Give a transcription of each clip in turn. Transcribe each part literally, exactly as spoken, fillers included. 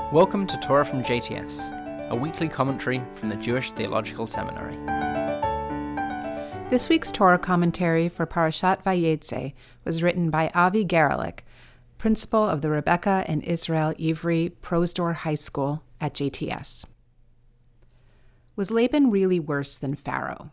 Welcome to Torah from J T S, a weekly commentary from the Jewish Theological Seminary. This week's Torah commentary for Parashat Vayetze was written by Avi Gerlich, principal of the Rebecca and Israel Ivry Prosdor High School at J T S. Was Laban really worse than Pharaoh?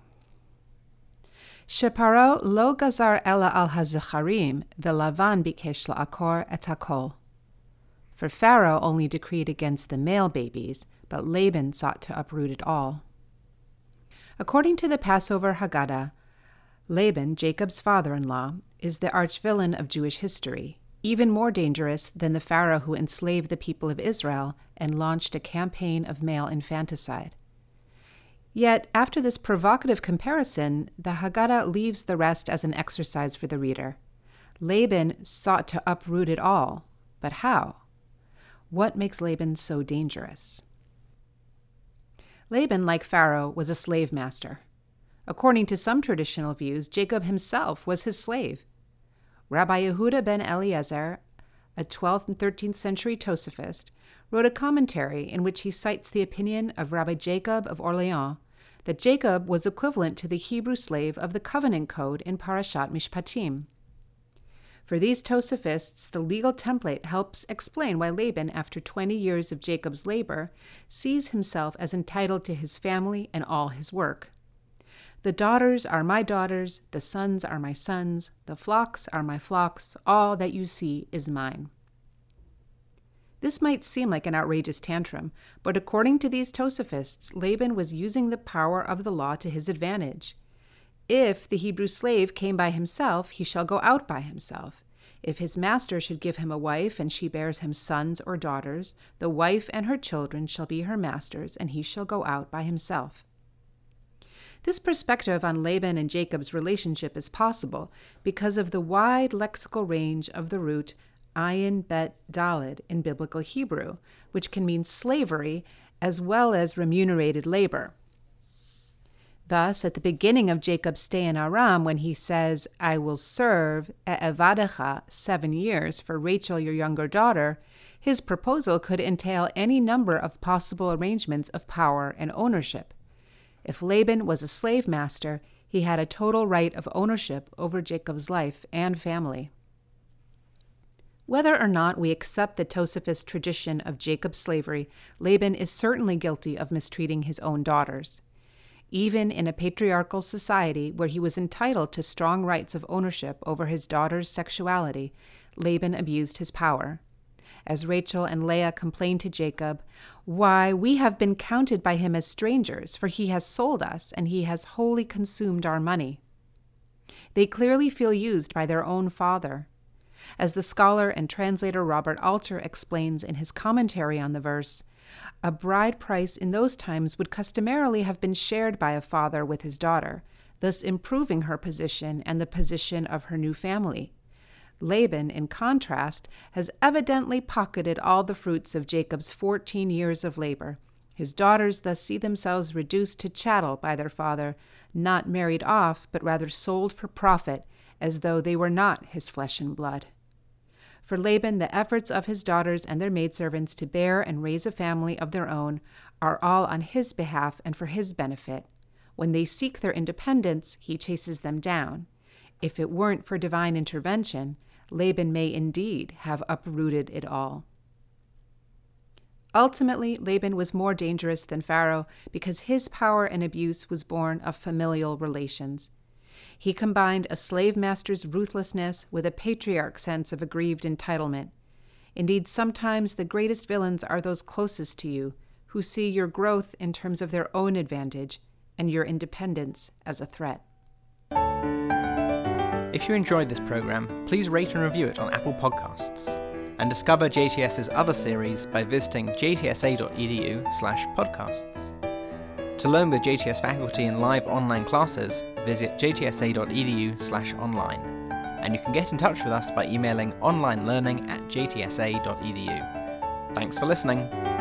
Sheparo lo gazar ela al hazecharim, velavan bikesh la'akor et hakol. For Pharaoh only decreed against the male babies, but Laban sought to uproot it all. According to the Passover Haggadah, Laban, Jacob's father-in-law, is the arch-villain of Jewish history, even more dangerous than the Pharaoh who enslaved the people of Israel and launched a campaign of male infanticide. Yet, after this provocative comparison, the Haggadah leaves the rest as an exercise for the reader. Laban sought to uproot it all, but how? What makes Laban so dangerous? Laban, like Pharaoh, was a slave master. According to some traditional views, Jacob himself was his slave. Rabbi Yehuda ben Eliezer, a twelfth and thirteenth century Tosaphist, wrote a commentary in which he cites the opinion of Rabbi Jacob of Orleans that Jacob was equivalent to the Hebrew slave of the Covenant Code in Parashat Mishpatim. For these Tosaphists, the legal template helps explain why Laban, after twenty years of Jacob's labor, sees himself as entitled to his family and all his work. The daughters are my daughters, the sons are my sons, the flocks are my flocks, all that you see is mine. This might seem like an outrageous tantrum, but according to these Tosaphists, Laban was using the power of the law to his advantage. If the Hebrew slave came by himself, he shall go out by himself. If his master should give him a wife, and she bears him sons or daughters, the wife and her children shall be her master's, and he shall go out by himself. This perspective on Laban and Jacob's relationship is possible because of the wide lexical range of the root ayin bet daled in biblical Hebrew, which can mean slavery as well as remunerated labor. Thus, at the beginning of Jacob's stay in Aram, when he says, I will serve e'evadecha seven years for Rachel, your younger daughter, his proposal could entail any number of possible arrangements of power and ownership. If Laban was a slave master, he had a total right of ownership over Jacob's life and family. Whether or not we accept the Tosaphist tradition of Jacob's slavery, Laban is certainly guilty of mistreating his own daughters. Even in a patriarchal society where he was entitled to strong rights of ownership over his daughter's sexuality, Laban abused his power. As Rachel and Leah complained to Jacob, "Why, we have been counted by him as strangers, for he has sold us, and he has wholly consumed our money." They clearly feel used by their own father. As the scholar and translator Robert Alter explains in his commentary on the verse, a bride price in those times would customarily have been shared by a father with his daughter, thus improving her position and the position of her new family. Laban, in contrast, has evidently pocketed all the fruits of Jacob's fourteen years of labor. His daughters thus see themselves reduced to chattel by their father, not married off, but rather sold for profit, as though they were not his flesh and blood. For Laban, the efforts of his daughters and their maidservants to bear and raise a family of their own are all on his behalf and for his benefit. When they seek their independence, he chases them down. If it weren't for divine intervention, Laban may indeed have uprooted it all. Ultimately, Laban was more dangerous than Pharaoh because his power and abuse was born of familial relations. He combined a slave master's ruthlessness with a patriarch's sense of aggrieved entitlement. Indeed, sometimes the greatest villains are those closest to you, who see your growth in terms of their own advantage and your independence as a threat. If you enjoyed this program, please rate and review it on Apple Podcasts, and discover JTS's other series by visiting jtsa.edu slash podcasts. To learn with J T S faculty in live online classes, visit jtsa.edu slash online. And you can get in touch with us by emailing onlinelearning at jtsa.edu. Thanks for listening.